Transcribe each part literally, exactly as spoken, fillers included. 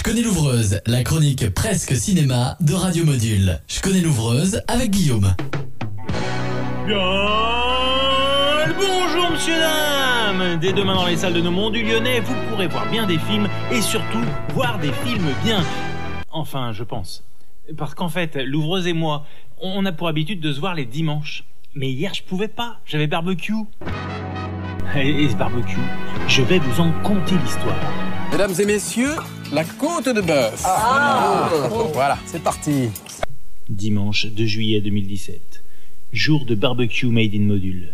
connais l'ouvreuse, la chronique presque cinéma de Radio Module. Je connais l'ouvreuse avec Guillaume. Bien le bonjour monsieur dame. Dès demain dans les salles de nos mondes du Lyonnais, vous pourrez voir bien des films et surtout voir des films bien. Enfin, je pense. Parce qu'en fait, l'ouvreuse et moi, on a pour habitude de se voir les dimanches. Mais hier, je pouvais pas, j'avais barbecue. Et ce barbecue, je vais vous en conter l'histoire. Mesdames et messieurs, la côte de bœuf. Ah. Voilà, c'est parti. Dimanche deux juillet deux mille dix-sept. Jour de barbecue made in Module.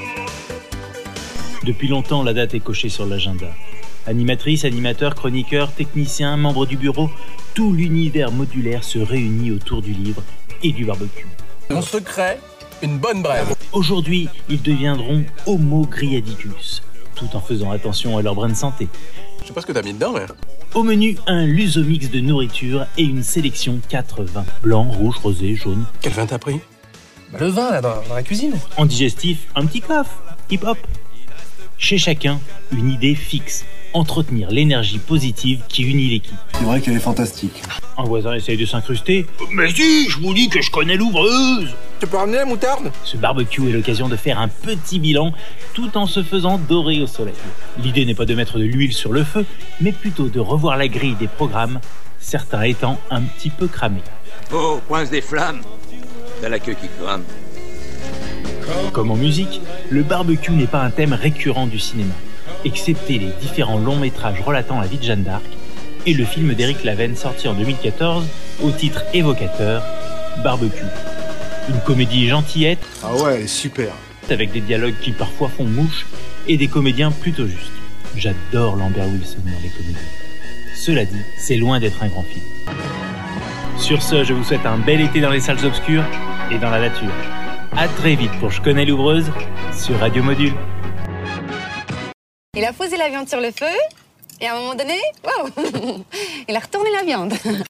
Depuis longtemps, la date est cochée sur l'agenda. Animatrice, animateur, chroniqueur, technicien, membre du bureau, tout l'univers modulaire se réunit autour du livre et du barbecue. Mon secret, une bonne brève. Aujourd'hui, ils deviendront Homo Griadicus, tout en faisant attention à leur brin de santé. Je sais pas ce que t'as mis dedans, mais... Au menu, un lusomix de nourriture et une sélection quatre vins. Blanc, rouge, rosé, jaune. Quel vin t'as pris? Bah le vin, là, dans, dans la cuisine. En digestif, un petit coffre, hip-hop. Chez chacun, une idée fixe. Entretenir l'énergie positive qui unit l'équipe. C'est vrai qu'elle est fantastique. Un voisin essaye de s'incruster. Mais si, je vous dis que je connais l'ouvreuse. Tu peux ramener la moutarde? Ce barbecue est l'occasion de faire un petit bilan tout en se faisant dorer au soleil. L'idée n'est pas de mettre de l'huile sur le feu, mais plutôt de revoir la grille des programmes, certains étant un petit peu cramés. Oh, coince des flammes. T'as la queue qui crame. Comme en musique, le barbecue n'est pas un thème récurrent du cinéma, excepté les différents longs métrages relatant la vie de Jeanne d'Arc et le film d'Éric Laven sorti en deux mille quatorze au titre évocateur Barbecue. Une comédie gentillette. Ah ouais, elle est super. Avec des dialogues qui parfois font mouche et des comédiens plutôt justes. J'adore Lambert Wilson dans les comédies. Cela dit, c'est loin d'être un grand film. Sur ce, je vous souhaite un bel été dans les salles obscures et dans la nature. À très vite pour Je connais l'ouvreuse sur Radio Module. Il a posé la viande sur le feu et à un moment donné, waouh, il a retourné la viande.